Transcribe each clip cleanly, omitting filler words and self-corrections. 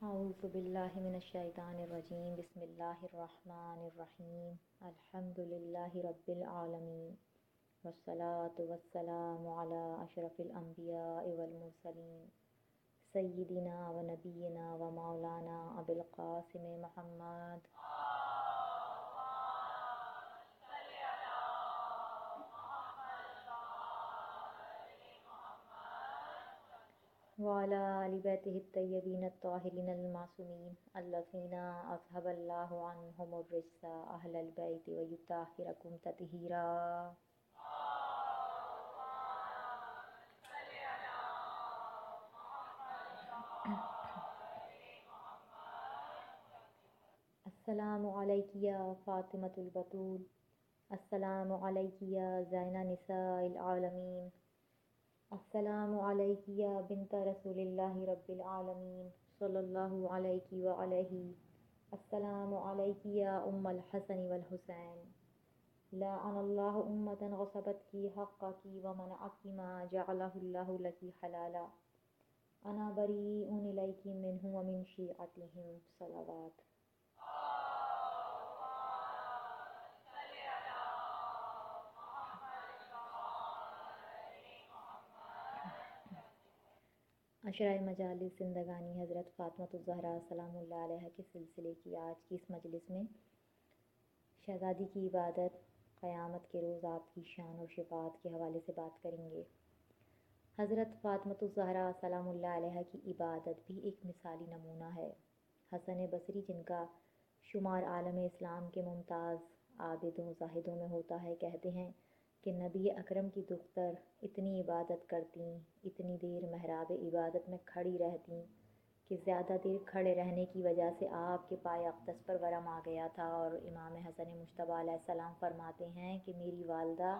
اعوذ باللہ من الشیطان الرجیم بسم اللہ الرحمن الرحیم الحمد للہ رب العالمین والصلاة والسلام علی اشرف الانبیاء والمرسلین سیدنا و نبینا و مولانا ابی القاسم محمد وعلی آل بیتہ الطیبین الطاہرین المعصومین الذین اذھب اللہ عنہم الرجس اہل البیت ویطہرکم تطہیرا۔ السلام علیک یا فاطمۃ البتول، السلام علیک یا زین نساء العالمین، السلام علیک یا بنت رسول اللہ رب العالمین صلی اللہ علیہ وآلہ، السلام علیک یا ام الحسن والحسین، لعن اللہ امتا غصبت کی حقک ومنعک ما جعلہ اللہ لکی حلالا، انا بریء الیک منہ ومن شیعتہم صلوات۔ عشرۂ مجالس زندگانی حضرت فاطمۃ الزہرا سلام اللہ علیہ کے سلسلے کی آج کی اس مجلس میں شہزادی کی عبادت قیامت کے روز آپ کی شان اور شفاعت کے حوالے سے بات کریں گے۔ حضرت فاطمۃ الزہرا سلام اللہ علیہ کی عبادت بھی ایک مثالی نمونہ ہے۔ حسن بصری، جن کا شمار عالم اسلام کے ممتاز عابدوں زاہدوں میں ہوتا ہے، کہتے ہیں کہ نبی اکرم کی دختر اتنی عبادت کرتیں، اتنی دیر محراب عبادت میں کھڑی رہتیں کہ زیادہ دیر کھڑے رہنے کی وجہ سے آپ کے پائے اقدس پر ورم آ گیا تھا، اور امام حسن مجتبیٰ علیہ السلام فرماتے ہیں کہ میری والدہ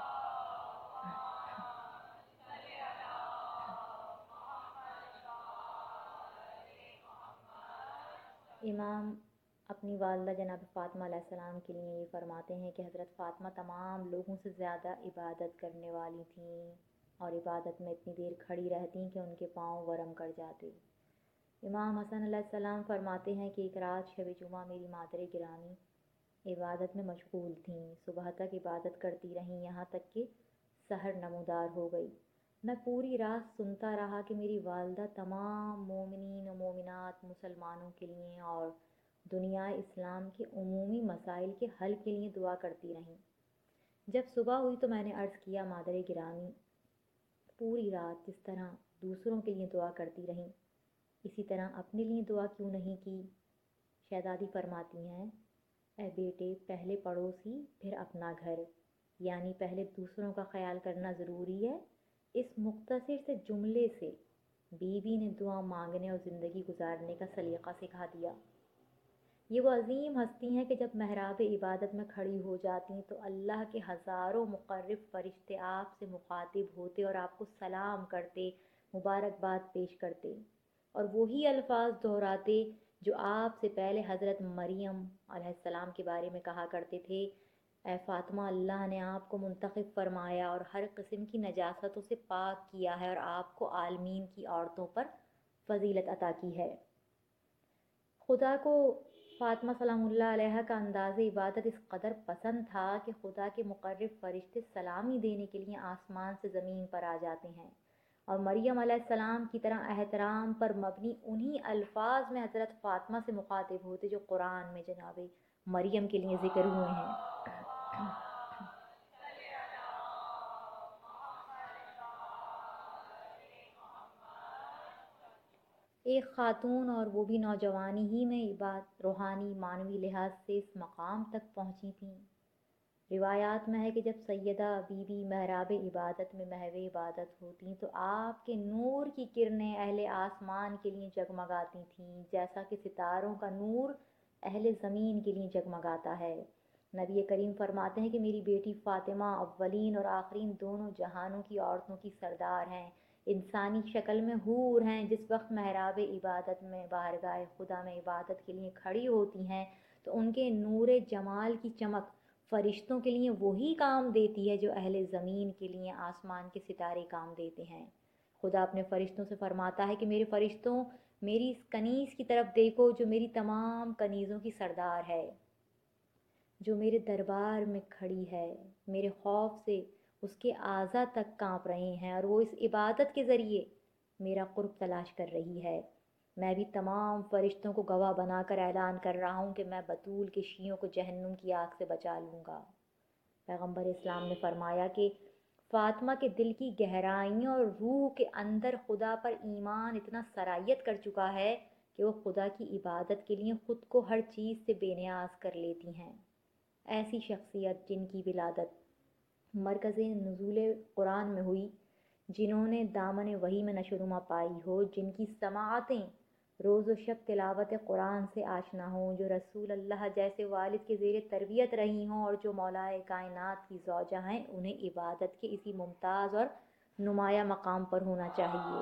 امام اپنی والدہ جناب فاطمہ علیہ السلام کے لیے یہ فرماتے ہیں کہ حضرت فاطمہ تمام لوگوں سے زیادہ عبادت کرنے والی تھیں اور عبادت میں اتنی دیر کھڑی رہتیں کہ ان کے پاؤں ورم کر جاتے۔ امام حسن علیہ السلام فرماتے ہیں کہ ایک رات شب جمعہ میری مادر گرامی عبادت میں مشغول تھیں، صبح تک عبادت کرتی رہیں، یہاں تک کہ سحر نمودار ہو گئی۔ میں پوری رات سنتا رہا کہ میری والدہ تمام مومنین و مومنات مسلمانوں کے لیے اور دنیا اسلام کے عمومی مسائل کے حل کے لیے دعا کرتی رہیں۔ جب صبح ہوئی تو میں نے عرض کیا، مادر گرامی، پوری رات جس طرح دوسروں کے لیے دعا کرتی رہیں، اسی طرح اپنے لیے دعا کیوں نہیں کی؟ شہزادی فرماتی ہیں، اے بیٹے، پہلے پڑوسی پھر اپنا گھر، یعنی پہلے دوسروں کا خیال کرنا ضروری ہے۔ اس مختصر سے جملے سے بیوی نے دعا مانگنے اور زندگی گزارنے کا سلیقہ سکھا دیا۔ یہ وہ عظیم ہستی ہیں کہ جب محراب عبادت میں کھڑی ہو جاتی تو اللہ کے ہزاروں مقرب فرشتے آپ سے مخاطب ہوتے اور آپ کو سلام کرتے، مبارکباد پیش کرتے، اور وہی الفاظ دہراتے جو آپ سے پہلے حضرت مریم علیہ السلام کے بارے میں کہا کرتے تھے، اے فاطمہ، اللہ نے آپ کو منتخب فرمایا اور ہر قسم کی نجاستوں سے پاک کیا ہے اور آپ کو عالمین کی عورتوں پر فضیلت عطا کی ہے۔ خدا کو فاطمہ سلام اللہ علیہ کا انداز عبادت اس قدر پسند تھا کہ خدا کے مقرب فرشتے سلامی دینے کے لیے آسمان سے زمین پر آ جاتے ہیں، اور مریم علیہ السلام کی طرح احترام پر مبنی انہی الفاظ میں حضرت فاطمہ سے مخاطب ہوتے جو قرآن میں جناب مریم کے لیے ذکر ہوئے ہیں۔ ایک خاتون، اور وہ بھی نوجوانی ہی میں، روحانی معنوی لحاظ سے اس مقام تک پہنچی تھیں۔ روایات میں ہے کہ جب سیدہ بی بی محراب عبادت میں محو عبادت ہوتیں تو آپ کے نور کی کرنیں اہل آسمان کے لیے جگمگاتی تھیں، جیسا کہ ستاروں کا نور اہل زمین کے لیے جگمگاتا ہے۔ نبی کریم فرماتے ہیں کہ میری بیٹی فاطمہ اولین اور آخرین دونوں جہانوں کی عورتوں کی سردار ہیں، انسانی شکل میں حور ہیں۔ جس وقت محراب عبادت میں بارگاہ خدا میں عبادت کے لیے کھڑی ہوتی ہیں تو ان کے نور جمال کی چمک فرشتوں کے لیے وہی کام دیتی ہے جو اہل زمین کے لیے آسمان کے ستارے کام دیتے ہیں۔ خدا اپنے فرشتوں سے فرماتا ہے کہ میرے فرشتوں، میری اس کنیز کی طرف دیکھو جو میری تمام کنیزوں کی سردار ہے، جو میرے دربار میں کھڑی ہے، میرے خوف سے اس کے اعضاء تک کانپ رہے ہیں، اور وہ اس عبادت کے ذریعے میرا قرب تلاش کر رہی ہے۔ میں بھی تمام فرشتوں کو گواہ بنا کر اعلان کر رہا ہوں کہ میں بطول کے شیعوں کو جہنم کی آگ سے بچا لوں گا۔ پیغمبر اسلام نے فرمایا کہ فاطمہ کے دل کی گہرائیوں اور روح کے اندر خدا پر ایمان اتنا سرایت کر چکا ہے کہ وہ خدا کی عبادت کے لیے خود کو ہر چیز سے بے نیاز کر لیتی ہیں۔ ایسی شخصیت جن کی ولادت مرکز نزول قرآن میں ہوئی، جنہوں نے دامن وحی میں نشو و نما پائی ہو، جن کی سماعتیں روز و شب تلاوت قرآن سے آشنا ہوں، جو رسول اللہ جیسے والد کے زیر تربیت رہی ہوں، اور جو مولائے کائنات کی زوجہ ہیں، انہیں عبادت کے اسی ممتاز اور نمایاں مقام پر ہونا چاہیے۔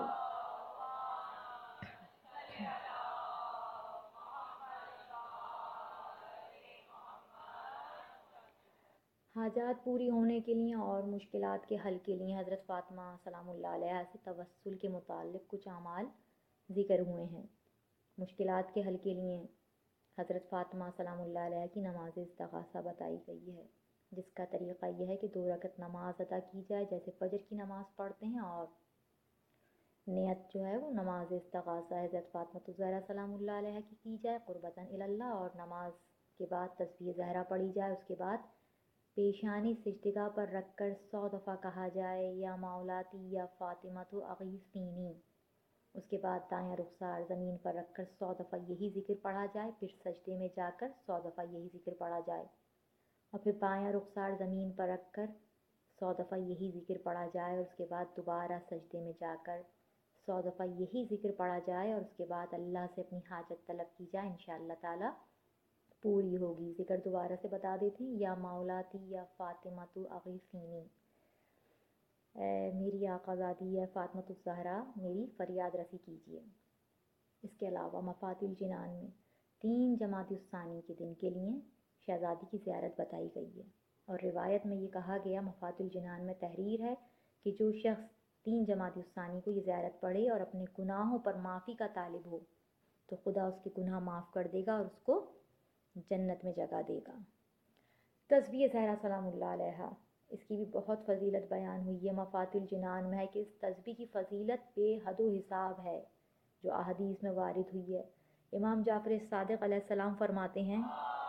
حاجات پوری ہونے کے لیے اور مشکلات کے حل کے لیے حضرت فاطمہ سلام اللہ علیہا سے توسل کے متعلق کچھ اعمال ذکر ہوئے ہیں۔ مشکلات کے حل کے لیے حضرت فاطمہ سلام اللہ علیہ کی نماز استغاثہ بتائی گئی ہے، جس کا طریقہ یہ ہے کہ 2 رکعت نماز ادا کی جائے جیسے فجر کی نماز پڑھتے ہیں، اور نیت جو ہے وہ نماز استغاثہ حضرت فاطمہ الزہرا سلام اللہ علیہ کی جائے قربتاً الی اللہ، اور نماز کے بعد تسبیح زہرا پڑھی جائے۔ اس کے بعد پیشانی سجدگاہ پر رکھ کر 100 دفعہ کہا جائے یا مولاتی یا فاطمۃ اغیثینی۔ اس کے بعد دایاں رخسار زمین پر رکھ کر 100 دفعہ یہی ذکر پڑھا جائے، پھر سجدے میں جا کر 100 دفعہ یہی ذکر پڑھا جائے، اور پھر بایاں رخسار زمین پر رکھ کر 100 دفعہ یہی ذکر پڑھا جائے، اور اس کے بعد دوبارہ سجدے میں جا کر 100 دفعہ یہی ذکر پڑھا جائے، اور اس کے بعد اللہ سے اپنی حاجت طلب کی جائے، انشاءاللہ تعالی پوری ہوگی۔ ذکر دوبارہ سے بتا دیتے ہیں، یا مولاتی یا فاطمۃ اغیثینی، اے میری آقازادی یا فاطمۃ الزہرا میری فریاد رسی کیجیے۔ اس کے علاوہ مفاتیح الجنان میں 3 جمادی الثانی کے دن کے لیے شہزادی کی زیارت بتائی گئی ہے، اور روایت میں یہ کہا گیا مفاتیح الجنان میں تحریر ہے کہ جو شخص 3 جمادی الثانی کو یہ زیارت پڑھے اور اپنے گناہوں پر معافی کا طالب ہو تو خدا اس کے گناہ معاف کر دے گا اور اس کو جنت میں جگہ دے گا۔ تسبیح زہرا سلام اللہ علیہا، اس کی بھی بہت فضیلت بیان ہوئی ہے، مفاتیح الجنان میں ہے کہ اس تسبیح کی فضیلت بے حد و حساب ہے جو احادیث میں وارد ہوئی ہے۔ امام جعفر صادق علیہ السلام فرماتے ہیں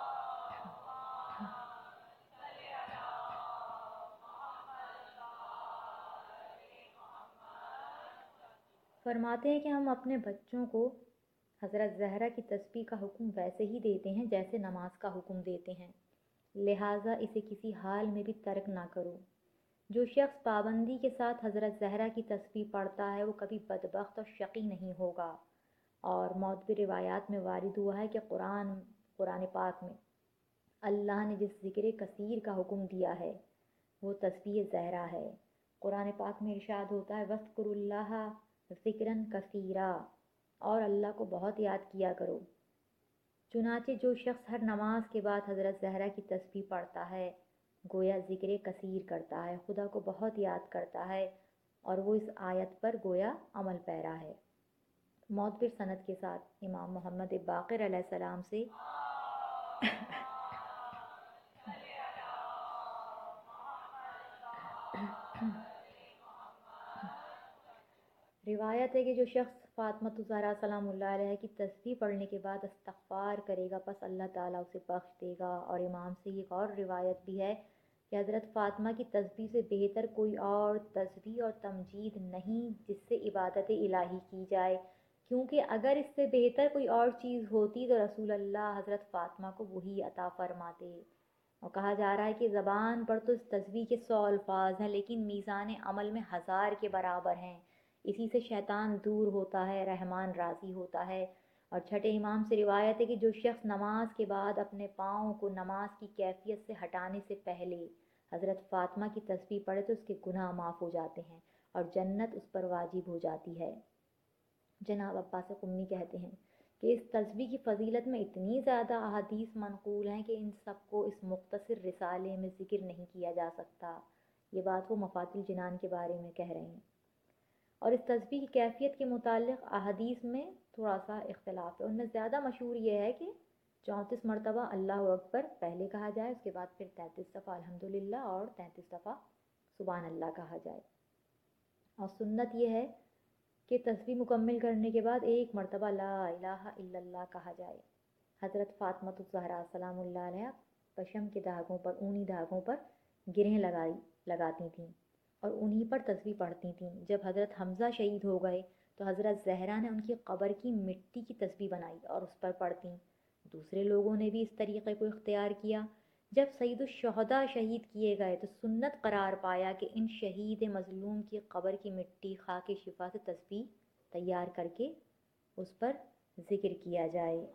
کہ ہم اپنے بچوں کو حضرت زہرا کی تسبیح کا حکم ویسے ہی دیتے ہیں جیسے نماز کا حکم دیتے ہیں، لہٰذا اسے کسی حال میں بھی ترک نہ کرو۔ جو شخص پابندی کے ساتھ حضرت زہرا کی تسبیح پڑھتا ہے وہ کبھی بدبخت اور شقی نہیں ہوگا۔ اور معتبر روایات میں وارد ہوا ہے کہ قرآن پاک میں اللہ نے جس ذکر کثیر کا حکم دیا ہے وہ تسبیح زہرا ہے۔ قرآن پاک میں ارشاد ہوتا ہے وَاذْكُرُوا اللَّهَ ذِكْرًا كَثِيرًا، اور اللہ کو بہت یاد کیا کرو۔ چنانچہ جو شخص ہر نماز کے بعد حضرت زہرا کی تسبیح پڑھتا ہے گویا ذکر کثیر کرتا ہے، خدا کو بہت یاد کرتا ہے، اور وہ اس آیت پر گویا عمل پیرا ہے۔ معتبر سند کے ساتھ امام محمد باقر علیہ السلام سے روایت ہے کہ جو شخص فاطمۃ الزہرا سلام اللہ علیہ کی تسبیح پڑھنے کے بعد استغفار کرے گا پس اللہ تعالیٰ اسے بخش دے گا۔ اور امام سے ایک اور روایت بھی ہے کہ حضرت فاطمہ کی تسبیح سے بہتر کوئی اور تسبیح اور تمجید نہیں جس سے عبادت الہی کی جائے، کیونکہ اگر اس سے بہتر کوئی اور چیز ہوتی تو رسول اللہ حضرت فاطمہ کو وہی عطا فرماتے۔ اور کہا جا رہا ہے کہ زبان پر تو اس تسبیح کے 100 الفاظ ہیں لیکن میزان عمل میں 1000 کے برابر ہیں، اسی سے شیطان دور ہوتا ہے، رحمان راضی ہوتا ہے۔ اور چھٹے امام سے روایت ہے کہ جو شخص نماز کے بعد اپنے پاؤں کو نماز کی کیفیت سے ہٹانے سے پہلے حضرت فاطمہ کی تسبیح پڑھے تو اس کے گناہ معاف ہو جاتے ہیں اور جنت اس پر واجب ہو جاتی ہے۔ جناب عباس قمی کہتے ہیں کہ اس تسبیح کی فضیلت میں اتنی زیادہ احادیث منقول ہیں کہ ان سب کو اس مختصر رسالے میں ذکر نہیں کیا جا سکتا۔ یہ بات وہ مفاتیح الجنان کے بارے میں کہہ رہے ہیں۔ اور اس تسبیح کی کیفیت کے متعلق احادیث میں تھوڑا سا اختلاف ہے، ان میں زیادہ مشہور یہ ہے کہ 34 مرتبہ اللہ اکبر پہلے کہا جائے، اس کے بعد پھر 33 دفعہ الحمدللہ اور 33 دفعہ سبحان اللہ کہا جائے۔ اور سنت یہ ہے کہ تسبیح مکمل کرنے کے بعد ایک مرتبہ لا الہ الا اللہ کہا جائے۔ حضرت فاطمہ الزہرا سلام اللہ علیہا پشم کے دھاگوں پر، اونی دھاگوں پر گرہیں لگاتی تھیں اور انہی پر تسبیح پڑھتی تھیں۔ جب حضرت حمزہ شہید ہو گئے تو حضرت زہرا نے ان کی قبر کی مٹی کی تسبیح بنائی اور اس پر پڑھتیں۔ دوسرے لوگوں نے بھی اس طریقے کو اختیار کیا۔ جب سید الشہداء شہید کیے گئے تو سنت قرار پایا کہ ان شہید مظلوم کی قبر کی مٹی خاک شفا سے تسبیح تیار کر کے اس پر ذکر کیا جائے۔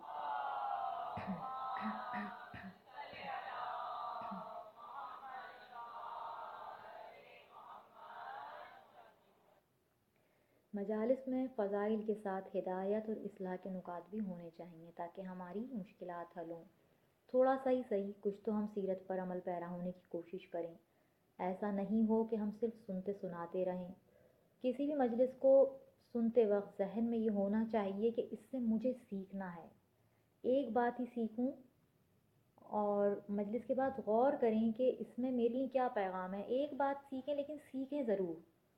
مجالس میں فضائل کے ساتھ ہدایت اور اصلاح کے نکات بھی ہونے چاہیے تاکہ ہماری مشکلات حل ہوں۔ تھوڑا سا ہی صحیح کچھ تو ہم سیرت پر عمل پیرا ہونے کی کوشش کریں، ایسا نہیں ہو کہ ہم صرف سنتے سناتے رہیں۔ کسی بھی مجلس کو سنتے وقت ذہن میں یہ ہونا چاہیے کہ اس سے مجھے سیکھنا ہے، ایک بات ہی سیکھوں، اور مجلس کے بعد غور کریں کہ اس میں میرے لیے کیا پیغام ہے۔ ایک بات سیکھیں لیکن سیکھیں ضرور،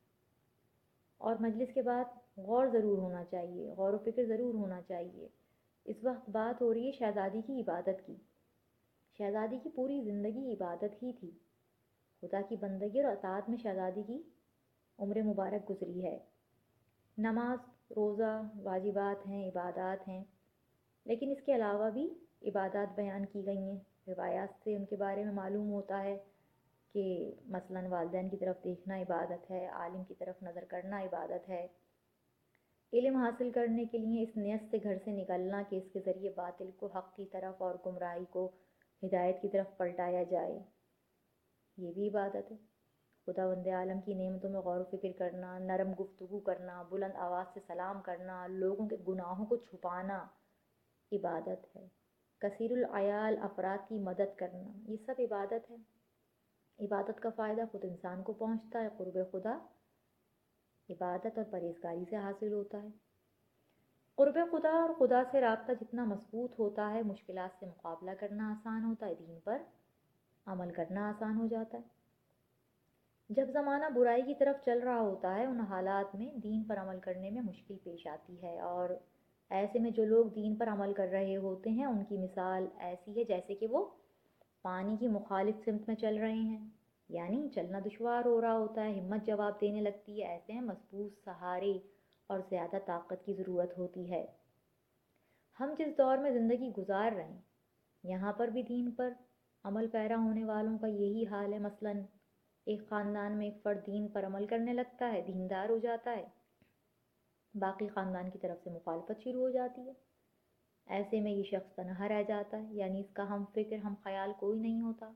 اور مجلس کے بعد غور ضرور ہونا چاہیے، غور و فکر ضرور ہونا چاہیے۔ اس وقت بات ہو رہی ہے شہزادی کی عبادت کی۔ شہزادی کی پوری زندگی عبادت ہی تھی، خدا کی بندگی اور اطاعت میں شہزادی کی عمر مبارک گزری ہے۔ نماز روزہ واجبات ہیں، عبادات ہیں، لیکن اس کے علاوہ بھی عبادات بیان کی گئی ہیں۔ روایات سے ان کے بارے میں معلوم ہوتا ہے کہ مثلاً والدین کی طرف دیکھنا عبادت ہے، عالم کی طرف نظر کرنا عبادت ہے، علم حاصل کرنے کے لیے اس نیت سے گھر سے نکلنا کہ اس کے ذریعے باطل کو حق کی طرف اور گمراہی کو ہدایت کی طرف پلٹایا جائے، یہ بھی عبادت ہے۔ خداوند عالم کی نعمتوں میں غور و فکر کرنا، نرم گفتگو کرنا، بلند آواز سے سلام کرنا، لوگوں کے گناہوں کو چھپانا عبادت ہے۔ کثیر العیال افراد کی مدد کرنا، یہ سب عبادت ہے۔ عبادت کا فائدہ خود انسان کو پہنچتا ہے، قرب خدا عبادت اور پرہیزگاری سے حاصل ہوتا ہے۔ قرب خدا اور خدا سے رابطہ جتنا مضبوط ہوتا ہے، مشکلات سے مقابلہ کرنا آسان ہوتا ہے، دین پر عمل کرنا آسان ہو جاتا ہے۔ جب زمانہ برائی کی طرف چل رہا ہوتا ہے، ان حالات میں دین پر عمل کرنے میں مشکل پیش آتی ہے، اور ایسے میں جو لوگ دین پر عمل کر رہے ہوتے ہیں ان کی مثال ایسی ہے جیسے کہ وہ پانی کی مخالف سمت میں چل رہے ہیں، یعنی چلنا دشوار ہو رہا ہوتا ہے، ہمت جواب دینے لگتی ہے، ایسے میں مضبوط سہارے اور زیادہ طاقت کی ضرورت ہوتی ہے۔ ہم جس دور میں زندگی گزار رہے ہیں، یہاں پر بھی دین پر عمل پیرا ہونے والوں کا یہی حال ہے۔ مثلاً ایک خاندان میں ایک فرد دین پر عمل کرنے لگتا ہے، دیندار ہو جاتا ہے، باقی خاندان کی طرف سے مخالفت شروع ہو جاتی ہے۔ ایسے میں یہ شخص تنہا رہ جاتا ہے، یعنی اس کا ہم فکر ہم خیال کوئی نہیں ہوتا۔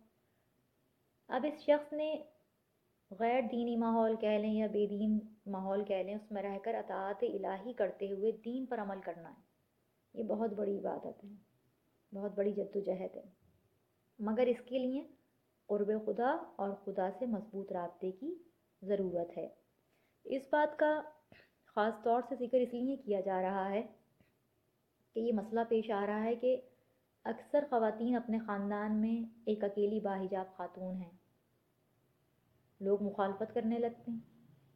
اب اس شخص نے غیر دینی ماحول کہہ لیں یا بے دین ماحول کہہ لیں، اس میں رہ کر اطاعت الہی کرتے ہوئے دین پر عمل کرنا ہے، یہ بہت بڑی عبادت ہے، بہت بڑی جدوجہد ہے، مگر اس کے لیے قرب خدا اور خدا سے مضبوط رابطے کی ضرورت ہے۔ اس بات کا خاص طور سے ذکر اس لیے کیا جا رہا ہے کہ یہ مسئلہ پیش آ رہا ہے کہ اکثر خواتین اپنے خاندان میں ایک اکیلی باحجاب خاتون ہیں، لوگ مخالفت کرنے لگتے ہیں۔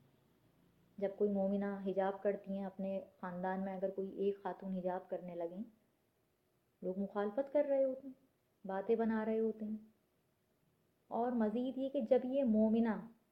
جب کوئی مومنہ حجاب کرتی ہیں اپنے خاندان میں، اگر کوئی ایک خاتون حجاب کرنے لگیں، لوگ مخالفت کر رہے ہوتے ہیں، باتیں بنا رہے ہوتے ہیں۔ اور مزید یہ کہ جب یہ مومنہ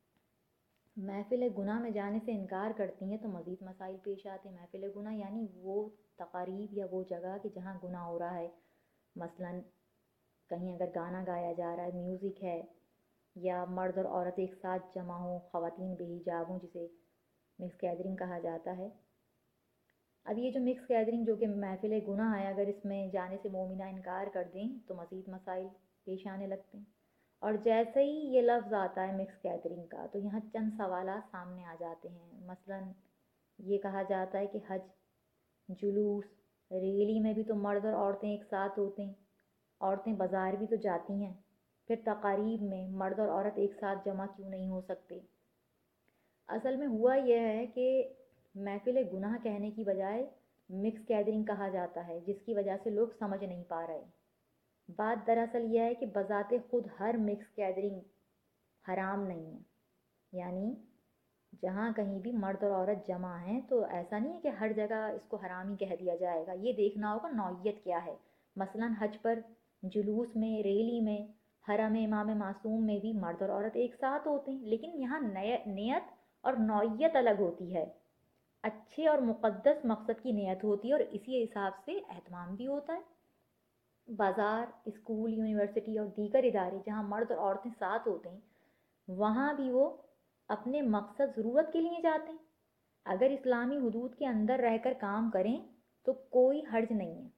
محفل گناہ میں جانے سے انکار کرتی ہیں تو مزید مسائل پیش آتے ہیں۔ محفل گناہ یعنی وہ تقاریب یا وہ جگہ کہ جہاں گناہ ہو رہا ہے، مثلاً کہیں اگر گانا گایا جا رہا ہے، میوزک ہے، یا مرد اور عورت ایک ساتھ جمع ہوں، خواتین بے حجاب ہوں، جسے مکس گیدرنگ کہا جاتا ہے۔ اب یہ جو مکس گیدرنگ جو کہ محفل گناہ ہے، اگر اس میں جانے سے مومنہ انکار کر دیں تو مزید مسائل پیش آنے لگتے ہیں۔ اور جیسے ہی یہ لفظ آتا ہے مکس گیدرنگ کا، تو یہاں چند سوالات سامنے آ جاتے ہیں۔ مثلاً یہ کہا جاتا ہے کہ حج، جلوس، ریلی میں بھی تو مرد اور عورتیں ایک ساتھ ہوتے ہیں، عورتیں بازار بھی تو جاتی ہیں، پھر تقاریب میں مرد اور عورت ایک ساتھ جمع کیوں نہیں ہو سکتے؟ اصل میں ہوا یہ ہے کہ محفل گناہ کہنے کی بجائے مکس گیدرنگ کہا جاتا ہے، جس کی وجہ سے لوگ سمجھ نہیں پا رہے۔ بات دراصل یہ ہے کہ بذات خود ہر مکس گیدرنگ حرام نہیں ہے، یعنی جہاں کہیں بھی مرد اور عورت جمع ہیں تو ایسا نہیں ہے کہ ہر جگہ اس کو حرام ہی کہہ دیا جائے گا، یہ دیکھنا ہوگا نوعیت کیا ہے۔ مثلاً حج پر جلوس میں، ریلی میں، حرم امام معصوم میں بھی مرد اور عورت ایک ساتھ ہوتے ہیں، لیکن یہاں نیت اور نوعیت الگ ہوتی ہے، اچھے اور مقدس مقصد کی نیت ہوتی ہے اور اسی حساب سے اہتمام بھی ہوتا ہے۔ بازار، اسکول، یونیورسٹی اور دیگر ادارے جہاں مرد اور عورتیں ساتھ ہوتے ہیں، وہاں بھی وہ اپنے مقصد ضرورت کے لیے جاتے ہیں۔ اگر اسلامی حدود کے اندر رہ کر کام کریں تو کوئی حرج نہیں ہے۔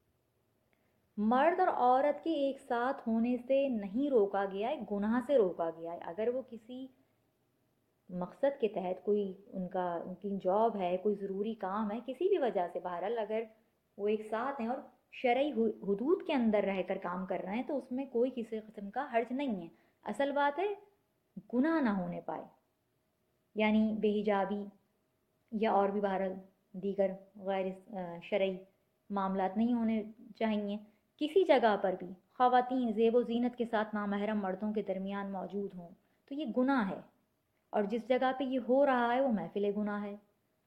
مرد اور عورت کے ایک ساتھ ہونے سے نہیں روکا گیا ہے، گناہ سے روکا گیا ہے۔ اگر وہ کسی مقصد کے تحت ان کی جاب ہے، کوئی ضروری کام ہے، کسی بھی وجہ سے، بہرحال اگر وہ ایک ساتھ ہیں اور شرعی حدود کے اندر رہ کر کام کر رہے ہیں تو اس میں کوئی کسی قسم کا حرج نہیں ہے۔ اصل بات ہے گناہ نہ ہونے پائے، یعنی بے حجابی یا اور بھی بہرحال دیگر غیر شرعی معاملات نہیں ہونے چاہیے۔ کسی جگہ پر بھی خواتین زیب و زینت کے ساتھ نامحرم مردوں کے درمیان موجود ہوں تو یہ گناہ ہے، اور جس جگہ پہ یہ ہو رہا ہے وہ محفل گناہ ہے۔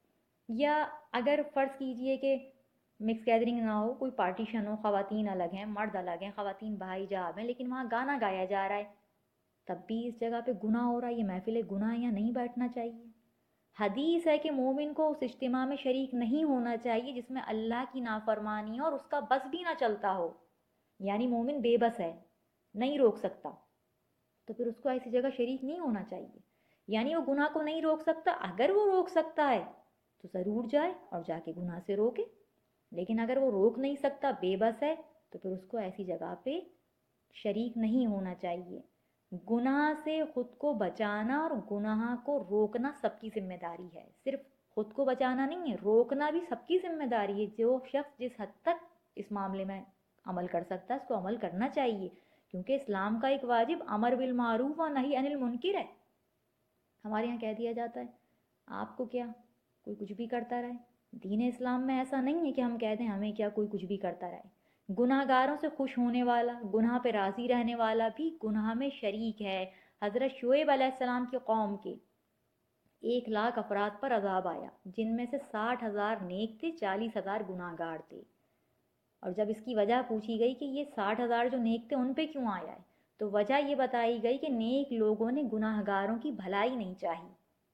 یا اگر فرض کیجئے کہ مکس گیدرنگ نہ ہو، کوئی پارٹیشن ہو، خواتین الگ ہیں، مرد الگ ہیں، خواتین بحجاب ہیں، لیکن وہاں گانا گایا جا رہا ہے، تب بھی اس جگہ پہ گناہ ہو رہا ہے، یہ محفل گناہ، یا نہیں بیٹھنا چاہیے۔ حدیث ہے کہ مومن کو اس اجتماع میں شریک نہیں ہونا چاہیے جس میں اللہ کی نافرمانی اور اس کا بس بھی نہ چلتا ہو، یعنی مومن بے بس ہے، نہیں روک سکتا، تو پھر اس کو ایسی جگہ شریک نہیں ہونا چاہیے۔ یعنی وہ گناہ کو نہیں روک سکتا، اگر وہ روک سکتا ہے تو ضرور جائے اور جا کے گناہ سے روکے، لیکن اگر وہ روک نہیں سکتا، بے بس ہے، تو پھر اس کو ایسی جگہ پہ شریک نہیں ہونا چاہیے۔ گناہ سے خود کو بچانا اور گناہ کو روکنا سب کی ذمہ داری ہے، صرف خود کو بچانا نہیں ہے، روکنا بھی سب کی ذمہ داری ہے۔ جو شخص جس حد تک اس معاملے میں عمل کر سکتا ہے اس کو عمل کرنا چاہیے، کیونکہ اسلام کا ایک واجب امر بالمعروف و نہی عن المنکر ہے۔ ہمارے یہاں کہہ دیا جاتا ہے آپ کو کیا، کوئی کچھ بھی کرتا رہے۔ دین اسلام میں ایسا نہیں ہے کہ ہم کہہ دیں ہمیں کیا، کوئی کچھ بھی کرتا رہے۔ گناہ گاروں سے خوش ہونے والا، گناہ پہ راضی رہنے والا بھی گناہ میں شریک ہے۔ حضرت شعیب علیہ السلام کی قوم کے 1,00,000 افراد پر عذاب آیا، جن میں سے 60,000 نیک تھے، 40,000 گناہ گار تھے۔ اور جب اس کی وجہ پوچھی گئی کہ یہ 60,000 جو نیک تھے ان پہ کیوں آیا ہے، تو وجہ یہ بتائی گئی کہ نیک لوگوں نے گناہ گاروں کی بھلائی نہیں چاہی،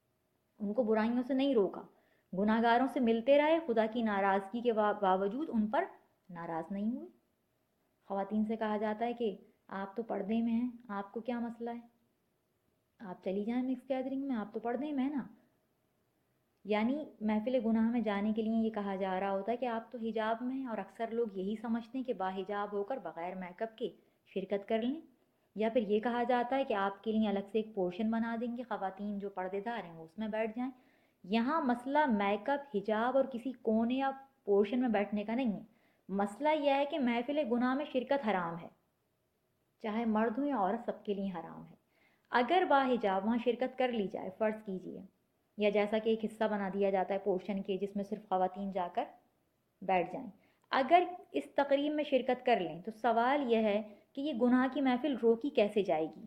ان کو برائیوں سے نہیں روکا، گناہ گاروں سے ملتے رہے، خدا کی ناراضگی کے باوجود ان پر ناراض نہیں ہوئے۔ خواتین سے کہا جاتا ہے کہ آپ تو پردے میں ہیں، آپ کو کیا مسئلہ ہے، آپ چلی جائیں مکس گیدرنگ میں، آپ تو پردے میں ہیں نا۔ یعنی محفل گناہ میں جانے کے لیے یہ کہا جا رہا ہوتا ہے کہ آپ تو حجاب میں ہیں، اور اکثر لوگ یہی سمجھتے ہیں کہ باحجاب ہو کر بغیر میک اپ کے شرکت کر لیں، یا پھر یہ کہا جاتا ہے کہ آپ کے لیے الگ سے ایک پورشن بنا دیں گے، خواتین جو پردے دار ہیں وہ اس میں بیٹھ جائیں۔ یہاں مسئلہ میک اپ، حجاب اور کسی کونے یا پورشن میں بیٹھنے کا نہیں ہے، مسئلہ یہ ہے کہ محفل گناہ میں شرکت حرام ہے، چاہے مرد ہو یا عورت، سب کے لیے حرام ہے۔ اگر باحجاب وہاں شرکت کر لی جائے، فرض کیجئے، یا جیسا کہ ایک حصہ بنا دیا جاتا ہے پورشن کے جس میں صرف خواتین جا کر بیٹھ جائیں، اگر اس تقریب میں شرکت کر لیں تو سوال یہ ہے کہ یہ گناہ کی محفل روکی کیسے جائے گی؟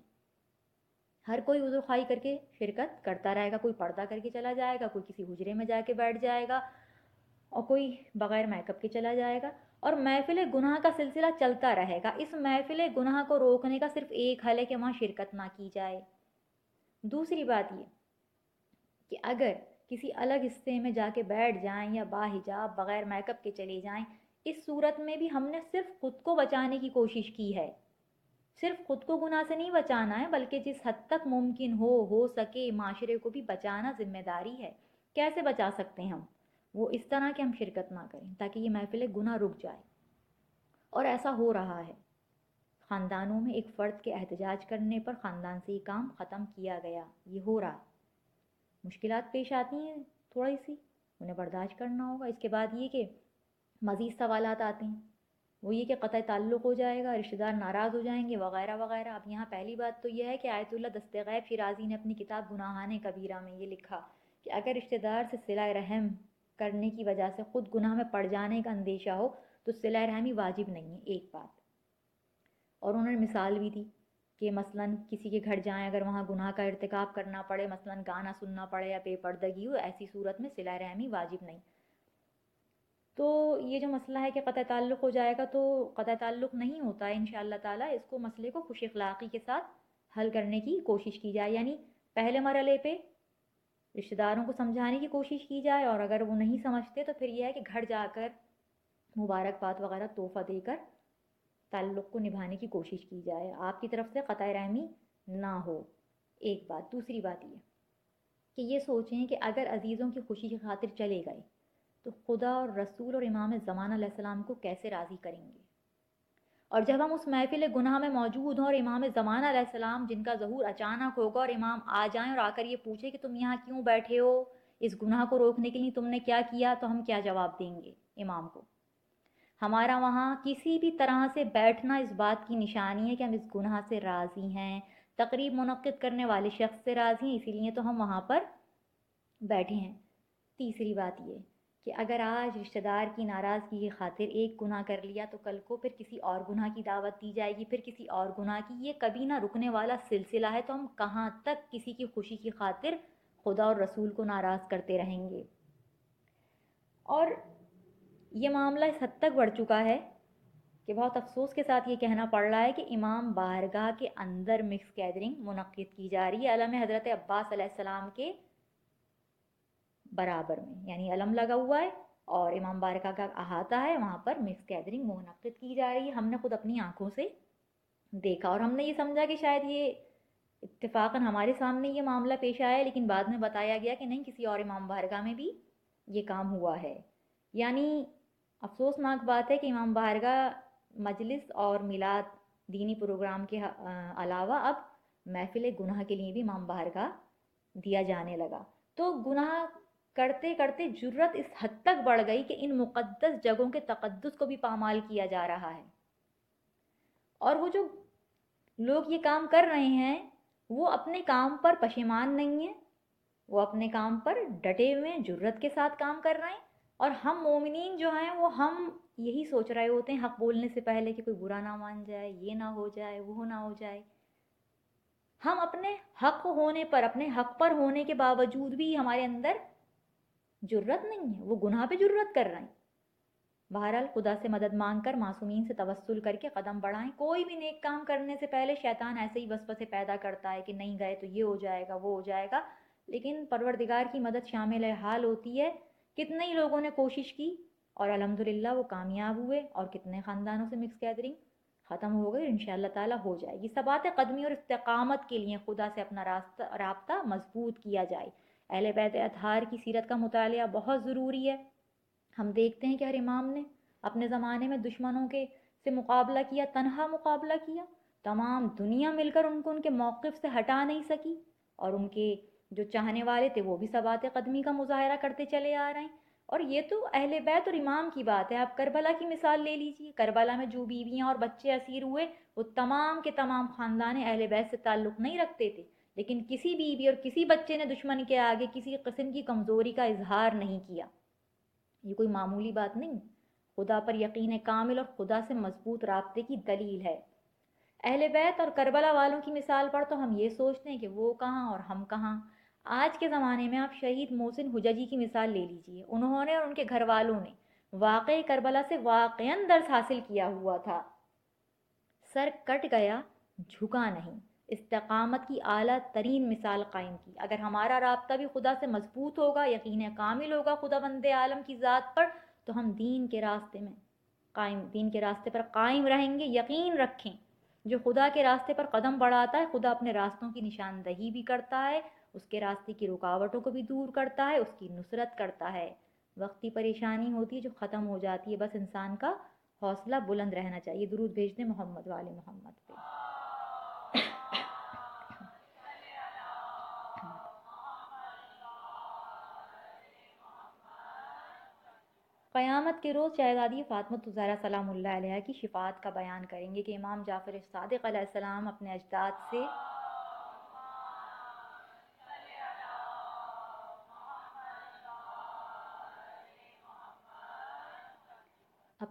ہر کوئی عذر خواہی کر کے شرکت کرتا رہے گا، کوئی پردہ کر کے چلا جائے گا، کوئی کسی حجرے میں جا کے بیٹھ جائے گا، اور کوئی بغیر میک اپ کے چلا جائے گا، اور محفل گناہ کا سلسلہ چلتا رہے گا۔ اس محفل گناہ کو روکنے کا صرف ایک حل ہے کہ وہاں شرکت نہ کی جائے۔ دوسری بات یہ کہ اگر کسی الگ حصے میں جا کے بیٹھ جائیں یا باحجاب بغیر میک اپ کے چلے جائیں، اس صورت میں بھی ہم نے صرف خود کو بچانے کی کوشش کی ہے، صرف خود کو گناہ سے نہیں بچانا ہے، بلکہ جس حد تک ممکن ہو سکے معاشرے کو بھی بچانا ذمہ داری ہے۔ کیسے بچا سکتے ہیں ہم؟ وہ اس طرح کہ ہم شرکت نہ کریں تاکہ یہ محفل گناہ رک جائے، اور ایسا ہو رہا ہے۔ خاندانوں میں ایک فرد کے احتجاج کرنے پر خاندان سے یہ کام ختم کیا گیا، یہ ہو رہا ہے۔ مشکلات پیش آتی ہیں تھوڑی سی، انہیں برداشت کرنا ہوگا۔ اس کے بعد یہ کہ مزید سوالات آتے ہیں، وہ یہ کہ قطع تعلق ہو جائے گا، رشتہ دار ناراض ہو جائیں گے، وغیرہ وغیرہ۔ اب یہاں پہلی بات تو یہ ہے کہ آیت اللہ دستغیب شیرازی نے اپنی کتاب گناہان کبیرہ میں یہ لکھا کہ اگر رشتہ دار سے صلہ رحم کرنے کی وجہ سے خود گناہ میں پڑ جانے کا اندیشہ ہو تو صلہ رحمی واجب نہیں ہے، ایک بات۔ اور انہوں نے مثال بھی دی کہ مثلاً کسی کے گھر جائیں، اگر وہاں گناہ کا ارتکاب کرنا پڑے، مثلاً گانا سننا پڑے یا بے پردگی ہو، ایسی صورت میں صلہ رحمی واجب نہیں۔ تو یہ جو مسئلہ ہے کہ قطع تعلق ہو جائے گا، تو قطع تعلق نہیں ہوتا ہے انشاءاللہ تعالیٰ۔ اس کو مسئلے کو خوش اخلاقی کے ساتھ حل کرنے کی کوشش کی جائے، یعنی پہلے مرحلے پہ رشتہ داروں کو سمجھانے کی کوشش کی جائے، اور اگر وہ نہیں سمجھتے تو پھر یہ ہے کہ گھر جا کر مبارکباد وغیرہ تحفہ دے کر تعلق کو نبھانے کی کوشش کی جائے، آپ کی طرف سے قطع رحمی نہ ہو، ایک بات۔ دوسری بات یہ کہ یہ سوچیں کہ اگر عزیزوں کی خوشی کی خاطر چلے گئے تو خدا اور رسول اور امام زمانہ علیہ السلام کو کیسے راضی کریں گے؟ اور جب ہم اس محفل گناہ میں موجود ہوں اور امام زمانہ علیہ السلام جن کا ظہور اچانک ہوگا اور امام آ جائیں اور آ کر یہ پوچھے کہ تم یہاں کیوں بیٹھے ہو، اس گناہ کو روکنے کے لیے تم نے کیا کیا، تو ہم کیا جواب دیں گے امام کو؟ ہمارا وہاں کسی بھی طرح سے بیٹھنا اس بات کی نشانی ہے کہ ہم اس گناہ سے راضی ہیں، تقریب منعقد کرنے والے شخص سے راضی ہیں، اسی لیے تو ہم وہاں پر بیٹھے ہیں۔ تیسری بات یہ کہ اگر آج رشتہ دار کی ناراضگی کی خاطر ایک گناہ کر لیا تو کل کو پھر کسی اور گناہ کی دعوت دی جائے گی، پھر کسی اور گناہ کی، یہ کبھی نہ رکنے والا سلسلہ ہے، تو ہم کہاں تک کسی کی خوشی کی خاطر خدا اور رسول کو ناراض کرتے رہیں گے؟ اور یہ معاملہ اس حد تک بڑھ چکا ہے کہ بہت افسوس کے ساتھ یہ کہنا پڑ رہا ہے کہ امام بارگاہ کے اندر مکس گیدرنگ منعقد کی جا رہی ہے علم حضرت عباس علیہ السلام کے برابر میں، یعنی علم لگا ہوا ہے اور امام بارگاہ کا احاطہ ہے، وہاں پر مکس گیدرنگ منعقد کی جا رہی ہے۔ ہم نے خود اپنی آنکھوں سے دیکھا اور ہم نے یہ سمجھا کہ شاید یہ اتفاقاً ہمارے سامنے یہ معاملہ پیش آیا ہے، لیکن بعد میں بتایا گیا کہ نہیں، کسی اور امام بارگاہ میں بھی یہ کام ہوا ہے۔ یعنی افسوسناک بات ہے کہ امام بارگاہ مجلس اور میلاد دینی پروگرام کے علاوہ اب محفل گناہ کے لیے بھی امام بارگاہ دیا جانے لگا۔ تو گناہ کرتے کرتے جرت اس حد تک بڑھ گئی کہ ان مقدس جگہوں کے تقدس کو بھی پامال کیا جا رہا ہے، اور وہ جو لوگ یہ کام کر رہے ہیں وہ اپنے کام پر پشیمان نہیں ہیں، وہ اپنے کام پر ڈٹے ہوئے ہیں، جرت کے ساتھ کام کر رہے ہیں، اور ہم مومنین جو ہیں وہ ہم یہی سوچ رہے ہوتے ہیں حق بولنے سے پہلے کہ کوئی برا نہ مان جائے، یہ نہ ہو جائے، وہ نہ ہو جائے۔ ہم اپنے حق ہونے پر، اپنے حق پر ہونے کے باوجود بھی ہمارے اندر جرت نہیں ہے، وہ گناہ پہ جرت کر رہے ہیں۔ بہرحال خدا سے مدد مانگ کر، معصومین سے توسل کر کے قدم بڑھائیں۔ کوئی بھی نیک کام کرنے سے پہلے شیطان ایسے ہی وسوسے پیدا کرتا ہے کہ نہیں گئے تو یہ ہو جائے گا، وہ ہو جائے گا، لیکن پروردگار کی مدد شامل حال ہوتی ہے۔ کتنے ہی لوگوں نے کوشش کی اور الحمدللہ وہ کامیاب ہوئے، اور کتنے خاندانوں سے مکس گیدرنگ ختم ہو گئی، انشاءاللہ تعالیٰ ہو جائے گی۔ ثبات قدمی اور استقامت کے لیے خدا سے اپنا رابطہ مضبوط کیا جائے۔ اہل بیت اطہار کی سیرت کا مطالعہ بہت ضروری ہے۔ ہم دیکھتے ہیں کہ ہر امام نے اپنے زمانے میں دشمنوں کے سے مقابلہ کیا، تنہا مقابلہ کیا، تمام دنیا مل کر ان کو ان کے موقف سے ہٹا نہیں سکی، اور ان کے جو چاہنے والے تھے وہ بھی ثبات قدمی کا مظاہرہ کرتے چلے آ رہے ہیں۔ اور یہ تو اہل بیت اور امام کی بات ہے، آپ کربلا کی مثال لے لیجیے۔ کربلا میں جو بیویاں اور بچے اسیر ہوئے وہ تمام کے تمام خاندان اہل بیت سے تعلق نہیں رکھتے تھے، لیکن کسی بیوی اور کسی بچے نے دشمن کے آگے کسی قسم کی کمزوری کا اظہار نہیں کیا۔ یہ کوئی معمولی بات نہیں، خدا پر یقین کامل اور خدا سے مضبوط رابطے کی دلیل ہے۔ اہل بیت اور کربلا والوں کی مثال پر تو ہم یہ سوچتے ہیں کہ وہ کہاں اور ہم کہاں۔ آج کے زمانے میں آپ شہید محسن حججی کی مثال لے لیجئے، انہوں نے اور ان کے گھر والوں نے واقعی کربلا سے واقعاً درس حاصل کیا ہوا تھا۔ سر کٹ گیا، جھکا نہیں، استقامت کی اعلیٰ ترین مثال قائم کی۔ اگر ہمارا رابطہ بھی خدا سے مضبوط ہوگا، یقین کامل ہوگا خدا بند عالم کی ذات پر، تو ہم دین کے راستے پر قائم رہیں گے۔ یقین رکھیں، جو خدا کے راستے پر قدم بڑھاتا ہے، خدا اپنے راستوں کی نشاندہی بھی کرتا ہے، اس کے راستے کی رکاوٹوں کو بھی دور کرتا ہے، اس کی نصرت کرتا ہے۔ وقتی پریشانی ہوتی ہے جو ختم ہو جاتی ہے، بس انسان کا حوصلہ بلند رہنا چاہیے۔ درود بھیج دیں محمد والے محمد پہ۔ قیامت کے روز شہزادی فاطمہ الزہرا سلام اللہ علیہا کی شفاعت کا بیان کریں گے کہ امام جعفر صادق علیہ السلام اپنے اجداد سے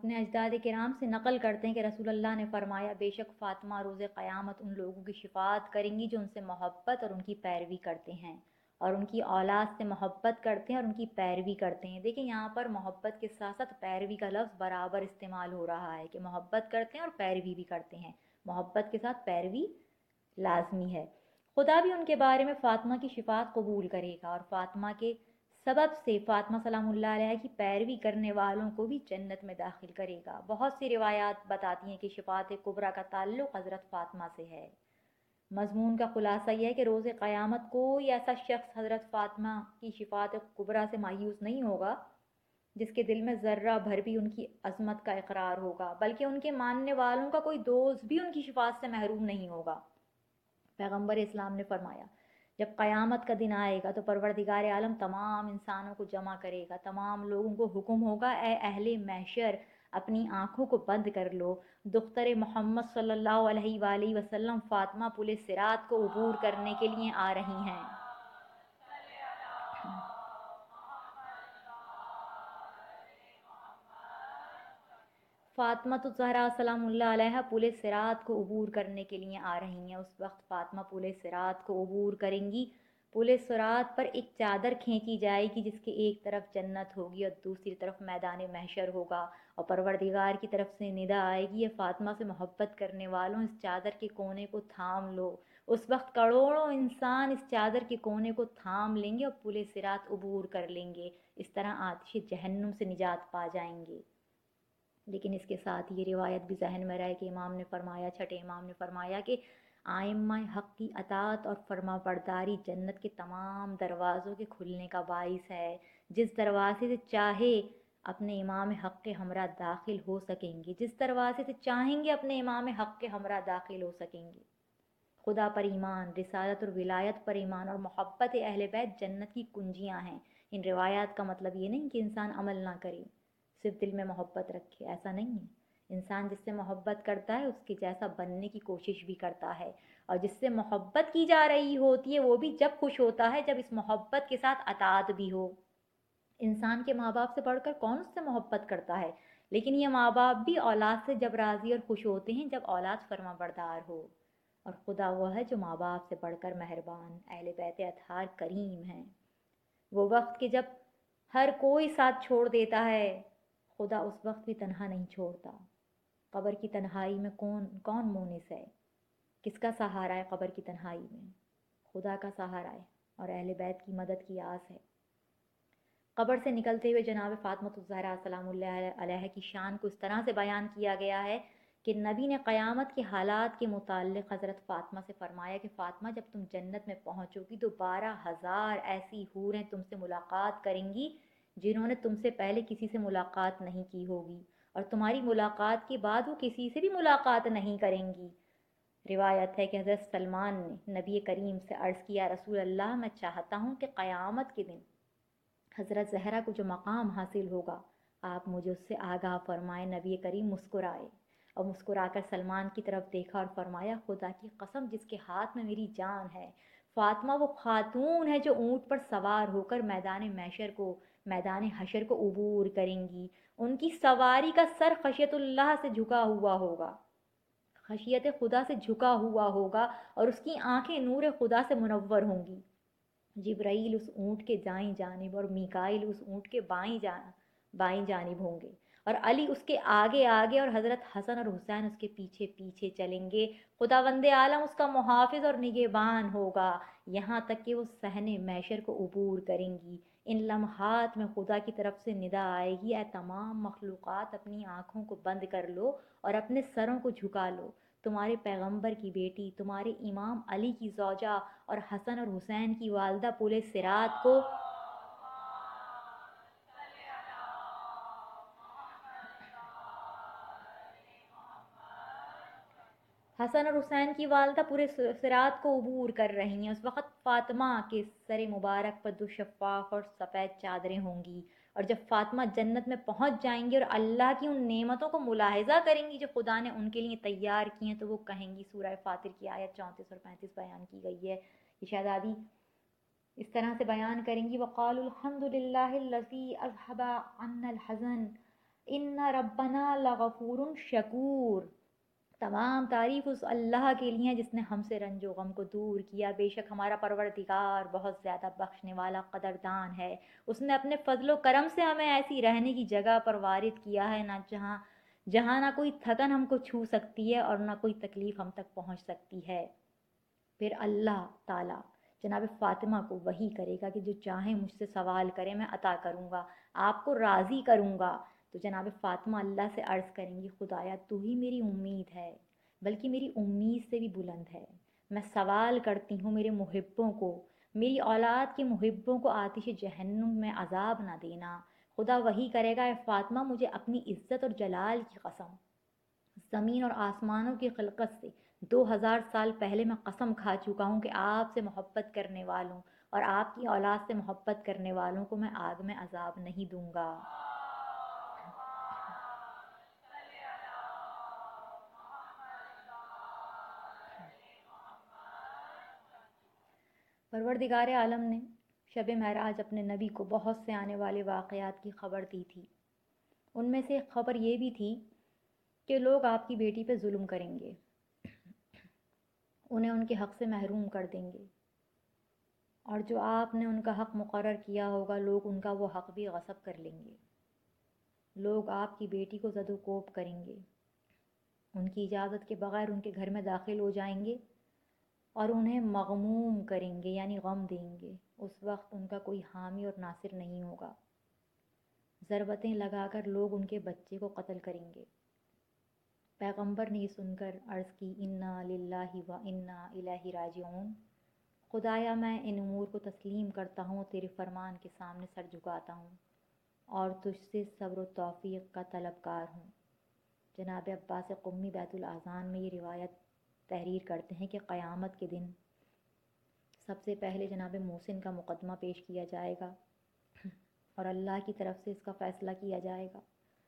اپنے اجداد کرام سے نقل کرتے ہیں کہ رسول اللہ نے فرمایا بے شک فاطمہ روز قیامت ان لوگوں کی شفاعت کریں گی جو ان سے محبت اور ان کی پیروی کرتے ہیں، اور ان کی اولاد سے محبت کرتے ہیں اور ان کی پیروی کرتے ہیں۔ دیکھیں یہاں پر محبت کے ساتھ ساتھ پیروی کا لفظ برابر استعمال ہو رہا ہے کہ محبت کرتے ہیں اور پیروی بھی کرتے ہیں، محبت کے ساتھ پیروی لازمی ہے۔ خدا بھی ان کے بارے میں فاطمہ کی شفاعت قبول کرے گا، اور فاطمہ کے سبب سے فاطمہ سلام اللہ علیہ کی پیروی کرنے والوں کو بھی جنت میں داخل کرے گا۔ بہت سی روایات بتاتی ہیں کہ شفاعت کبریٰ کا تعلق حضرت فاطمہ سے ہے۔ مضمون کا خلاصہ یہ ہے کہ روز قیامت کوئی ایسا شخص حضرت فاطمہ کی شفاعت کبریٰ سے مایوس نہیں ہوگا جس کے دل میں ذرہ بھر بھی ان کی عظمت کا اقرار ہوگا، بلکہ ان کے ماننے والوں کا کوئی دوست بھی ان کی شفاعت سے محروم نہیں ہوگا۔ پیغمبر اسلام نے فرمایا جب قیامت کا دن آئے گا تو پروردگار عالم تمام انسانوں کو جمع کرے گا، تمام لوگوں کو حکم ہوگا اے اہل محشر اپنی آنکھوں کو بند کر لو، دختر محمد صلی اللہ علیہ وآلہ وسلم فاطمہ پل صراط کو عبور کرنے کے لیے آ رہی ہیں۔ فاطمہ الزہرا سلام اللہ علیہ پل صراط کو عبور کرنے کے لیے آ رہی ہیں۔ اس وقت فاطمہ پل صراط کو عبور کریں گی۔ پل صراط پر ایک چادر کھینچی جائے گی جس کے ایک طرف جنت ہوگی اور دوسری طرف میدان محشر ہوگا، اور پروردگار کی طرف سے ندا آئے گی یہ فاطمہ سے محبت کرنے والوں اس چادر کے کونے کو تھام لو۔ اس وقت کروڑوں انسان اس چادر کے کونے کو تھام لیں گے اور پل صراط عبور کر لیں گے، اس طرح آتش جہنم سے نجات پا جائیں گے۔ لیکن اس کے ساتھ یہ روایت بھی ذہن میں رہے کہ امام نے فرمایا، چھٹے امام نے فرمایا کہ آئمہ حق کی اطاعت اور فرما برداری جنت کے تمام دروازوں کے کھلنے کا باعث ہے۔ جس دروازے سے چاہے اپنے امام حق کے ہمراہ داخل ہو سکیں گے، جس دروازے سے چاہیں گے اپنے امام حق کے ہمراہ داخل ہو سکیں گے۔ خدا پر ایمان، رسالت اور ولایت پر ایمان اور محبت اہل بیت جنت کی کنجیاں ہیں۔ ان روایات کا مطلب یہ نہیں کہ انسان عمل نہ کرے، صرف دل میں محبت رکھے، ایسا نہیں ہے۔ انسان جس سے محبت کرتا ہے اس کے جیسا بننے کی کوشش بھی کرتا ہے، اور جس سے محبت کی جا رہی ہوتی ہے وہ بھی جب خوش ہوتا ہے جب اس محبت کے ساتھ اطاعت بھی ہو۔ انسان کے ماں باپ سے بڑھ کر کون اس سے محبت کرتا ہے، لیکن یہ ماں باپ بھی اولاد سے جب راضی اور خوش ہوتے ہیں جب اولاد فرما بردار ہو، اور خدا وہ ہے جو ماں باپ سے بڑھ کر مہربان، اہل بیت اطہار کریم ہیں۔ وہ وقت کہ جب ہر کوئی ساتھ چھوڑ دیتا ہے، خدا اس وقت بھی تنہا نہیں چھوڑتا۔ قبر کی تنہائی میں کون مونس ہے، کس کا سہارا ہے؟ قبر کی تنہائی میں خدا کا سہارا ہے اور اہل بیت کی مدد کی آس ہے۔ قبر سے نکلتے ہوئے جناب فاطمہ الزہرا سلام اللہ علیہ کی شان کو اس طرح سے بیان کیا گیا ہے کہ نبی نے قیامت کے حالات کے متعلق حضرت فاطمہ سے فرمایا کہ فاطمہ جب تم جنت میں پہنچو گی تو 12,000 ایسی حوریں تم سے ملاقات کریں گی جنہوں نے تم سے پہلے کسی سے ملاقات نہیں کی ہوگی، اور تمہاری ملاقات کے بعد وہ کسی سے بھی ملاقات نہیں کریں گی۔ روایت ہے کہ حضرت سلمان نے نبی کریم سے عرض کیا رسول اللہ میں چاہتا ہوں کہ قیامت کے دن حضرت زہرا کو جو مقام حاصل ہوگا آپ مجھے اس سے آگاہ فرمائیں۔ نبی کریم مسکرائے اور مسکرا کر سلمان کی طرف دیکھا اور فرمایا خدا کی قسم جس کے ہاتھ میں میری جان ہے، فاطمہ وہ خاتون ہے جو اونٹ پر سوار ہو کر میدان حشر کو عبور کریں گی۔ ان کی سواری کا سر خشیت اللہ سے جھکا ہوا ہوگا، خشیت خدا سے جھکا ہوا ہوگا، اور اس کی آنکھیں نور خدا سے منور ہوں گی۔ جبرائیل اس اونٹ کے دائیں جانب اور میکائیل اس اونٹ کے بائیں جانب ہوں گے، اور علی اس کے آگے آگے اور حضرت حسن اور حسین اس کے پیچھے پیچھے چلیں گے۔ خداوند عالم اس کا محافظ اور نگہبان ہوگا یہاں تک کہ وہ صحن محشر کو عبور کریں گی۔ ان لمحات میں خدا کی طرف سے ندا آئے گی اے تمام مخلوقات اپنی آنکھوں کو بند کر لو اور اپنے سروں کو جھکا لو، تمہارے پیغمبر کی بیٹی، تمہارے امام علی کی زوجہ اور حسن اور حسین کی والدہ پل صراط کو حسن اور حسین کی والدہ پورے صراط کو عبور کر رہی ہیں۔ اس وقت فاطمہ کے سر مبارک پر 2 شفاف اور سفید چادریں ہوں گی، اور جب فاطمہ جنت میں پہنچ جائیں گی اور اللہ کی ان نعمتوں کو ملاحظہ کریں گی جو خدا نے ان کے لیے تیار کی ہیں، تو وہ کہیں گی، سورہ فاطر کی آیت 34 اور 35 بیان کی گئی ہے، یہ شہزادی اس طرح سے بیان کریں گی وَقَالُوا الْحَمْدُ لِلَّهِ الَّذِي أَذْهَبَ عَنَّا الْحَزَنَ ان ربنا لغفور شکور، تمام تعریف اس اللہ کے لیے ہیں جس نے ہم سے رنج و غم کو دور کیا۔ بے شک ہمارا پروردگار بہت زیادہ بخشنے والا قدردان ہے۔ اس نے اپنے فضل و کرم سے ہمیں ایسی رہنے کی جگہ پر وارد کیا ہے نہ جہاں نہ کوئی تھکن ہم کو چھو سکتی ہے اور نہ کوئی تکلیف ہم تک پہنچ سکتی ہے۔ پھر اللہ تعالیٰ جناب فاطمہ کو وحی کرے گا کہ جو چاہیں مجھ سے سوال کریں میں عطا کروں گا، آپ کو راضی کروں گا۔ تو جناب فاطمہ اللہ سے عرض کریں گی خدایا تو ہی میری امید ہے، بلکہ میری امید سے بھی بلند ہے۔ میں سوال کرتی ہوں میرے محبوں کو، میری اولاد کے محبوں کو آتش جہنم میں عذاب نہ دینا۔ خدا وحی کرے گا اے فاطمہ مجھے اپنی عزت اور جلال کی قسم، زمین اور آسمانوں کی خلقت سے 2000 سال پہلے میں قسم کھا چکا ہوں کہ آپ سے محبت کرنے والوں اور آپ کی اولاد سے محبت کرنے والوں کو میں آگ میں عذاب نہیں دوں گا۔ پروردگار عالم نے شب معراج اپنے نبی کو بہت سے آنے والے واقعات کی خبر دی تھی۔ ان میں سے ایک خبر یہ بھی تھی کہ لوگ آپ کی بیٹی پہ ظلم کریں گے، انہیں ان کے حق سے محروم کر دیں گے، اور جو آپ نے ان کا حق مقرر کیا ہوگا لوگ ان کا وہ حق بھی غصب کر لیں گے۔ لوگ آپ کی بیٹی کو زد و کوب کریں گے، ان کی اجازت کے بغیر ان کے گھر میں داخل ہو جائیں گے اور انہیں مغموم کریں گے یعنی غم دیں گے۔ اس وقت ان کا کوئی حامی اور ناصر نہیں ہوگا۔ ضربتیں لگا کر لوگ ان کے بچے کو قتل کریں گے۔ پیغمبر نے یہ سن کر عرض کی انا للہ و انا الیہ راجعون، خدایا میں ان امور کو تسلیم کرتا ہوں، تیرے فرمان کے سامنے سر جھکاتا ہوں اور تجھ سے صبر و توفیق کا طلبگار ہوں۔ جناب عباس قمی بیت الاذان میں یہ روایت تحریر کرتے ہیں کہ قیامت کے دن سب سے پہلے جناب محسن کا مقدمہ پیش کیا جائے گا اور اللہ کی طرف سے اس کا فیصلہ کیا جائے گا۔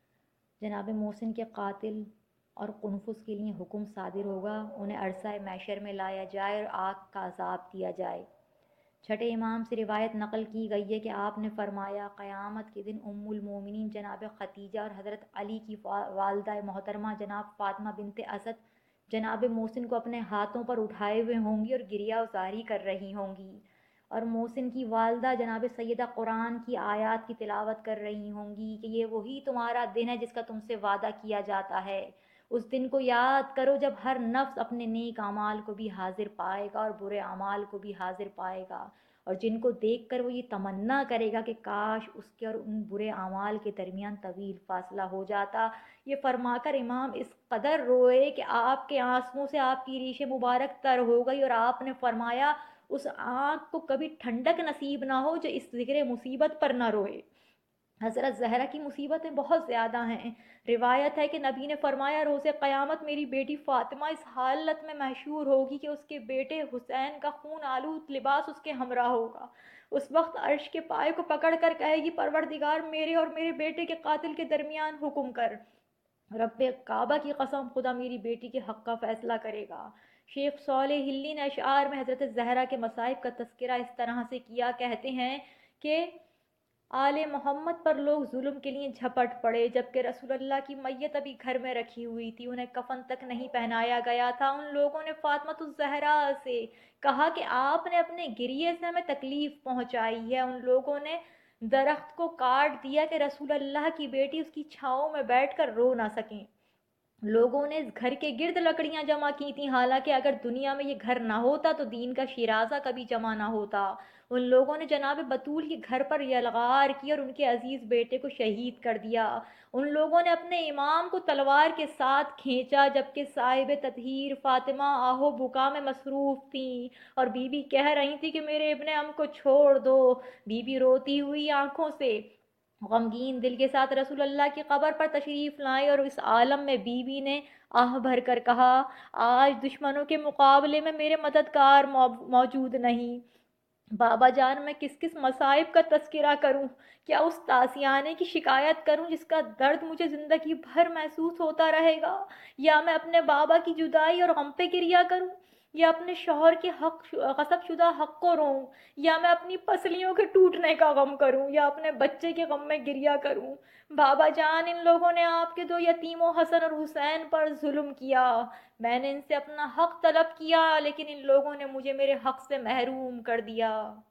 جناب محسن کے قاتل اور قنفذ کے لیے حکم صادر ہوگا، انہیں عرصہ محشر میں لایا جائے اور آگ کا عذاب دیا جائے۔ چھٹے امام سے روایت نقل کی گئی ہے کہ آپ نے فرمایا قیامت کے دن ام المومنین جناب خدیجہ اور حضرت علی کی والدہ محترمہ جناب فاطمہ بنت اسد جناب محسن کو اپنے ہاتھوں پر اٹھائے ہوئے ہوں گی اور گریہ ازاری کر رہی ہوں گی، اور محسن کی والدہ جناب سیدہ قرآن کی آیات کی تلاوت کر رہی ہوں گی کہ یہ وہی تمہارا دن ہے جس کا تم سے وعدہ کیا جاتا ہے۔ اس دن کو یاد کرو جب ہر نفس اپنے نیک اعمال کو بھی حاضر پائے گا اور برے اعمال کو بھی حاضر پائے گا، اور جن کو دیکھ کر وہ یہ تمنا کرے گا کہ کاش اس کے اور ان برے اعمال کے درمیان طویل فاصلہ ہو جاتا۔ یہ فرما کر امام اس قدر روئے کہ آپ کے آنسوؤں سے آپ کی ریش مبارک تر ہو گئی، اور آپ نے فرمایا اس آنکھ کو کبھی ٹھنڈک نصیب نہ ہو جو اس ذکر مصیبت پر نہ روئے۔ حضرت زہرا کی مصیبتیں بہت زیادہ ہیں۔ روایت ہے کہ نبی نے فرمایا روز قیامت میری بیٹی فاطمہ اس حالت میں محشور ہوگی کہ اس کے بیٹے حسین کا خون آلود لباس اس کے ہمراہ ہوگا۔ اس وقت عرش کے پائے کو پکڑ کر کہے گی پروردگار میرے اور میرے بیٹے کے قاتل کے درمیان حکم کر۔ رب کعبہ کی قسم خدا میری بیٹی کے حق کا فیصلہ کرے گا۔ شیخ صالح ہلی نے اشعار میں حضرت زہرا کے مصائب کا تذکرہ اس طرح سے کیا، کہتے ہیں کہ آل محمد پر لوگ ظلم کے لیے جھپٹ پڑے، جبکہ رسول اللہ کی میت ابھی گھر میں رکھی ہوئی تھی، انہیں کفن تک نہیں پہنایا گیا تھا۔ ان لوگوں نے فاطمۃ الزہرا سے کہا کہ آپ نے اپنے گریے سے ہمیں تکلیف پہنچائی ہے۔ ان لوگوں نے درخت کو کاٹ دیا کہ رسول اللہ کی بیٹی اس کی چھاؤں میں بیٹھ کر رو نہ سکیں۔ لوگوں نے اس گھر کے گرد لکڑیاں جمع کی تھیں، حالانکہ اگر دنیا میں یہ گھر نہ ہوتا تو دین کا شیرازہ کبھی جمع نہ ہوتا۔ ان لوگوں نے جناب بطول کے گھر پر یلغار کی اور ان کے عزیز بیٹے کو شہید کر دیا۔ ان لوگوں نے اپنے امام کو تلوار کے ساتھ کھینچا، جبکہ صاحب تطہیر فاطمہ آہو بکا میں مصروف تھیں اور بی بی کہہ رہی تھی کہ میرے ابن ام کو چھوڑ دو۔ بی بی روتی ہوئی آنکھوں سے غمگین دل کے ساتھ رسول اللہ کی قبر پر تشریف لائے، اور اس عالم میں بی بی نے آہ بھر کر کہا آج دشمنوں کے مقابلے میں میرے مددگار موجود نہیں۔ بابا جان میں کس کس مصائب کا تذکرہ کروں، کیا اس تازیانے کی شکایت کروں جس کا درد مجھے زندگی بھر محسوس ہوتا رہے گا، یا میں اپنے بابا کی جدائی اور غم پہ گریہ کروں؟ یا اپنے شوہر کے حق غصب شدہ حق کو روں، یا میں اپنی پسلیوں کے ٹوٹنے کا غم کروں، یا اپنے بچے کے غم میں گریہ کروں؟ بابا جان، ان لوگوں نے آپ کے دو یتیموں حسن اور حسین پر ظلم کیا، میں نے ان سے اپنا حق طلب کیا لیکن ان لوگوں نے مجھے میرے حق سے محروم کر دیا۔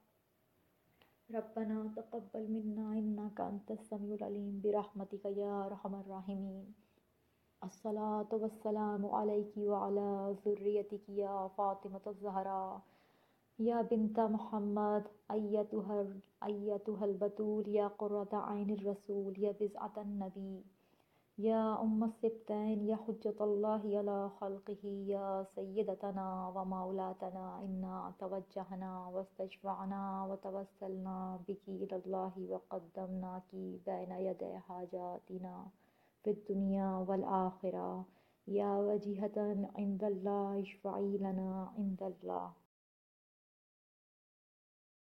ربنا تقبل منا انک انت السمیع العلیم برحمتک یا ارحم الراحمین۔ الصلاة والسلام علیک وعلی ذریتک یا فاطمۃ الزہراء یا بنت محمد ایتها البتول یا قرۃ عین الرسول یا بضعۃ النبی یا السبتین یا حجۃ اللہ علی خلقہ یا سیدتنا و مولاتنا انا توجہنا واستشفعنا وتوسلنا بک الی اللہ وقدمناک بین یدی حاجاتنا فی الدنیا والآخرہ یا وجیہۃ عند اللہ اشفعی لنا عند اللہ۔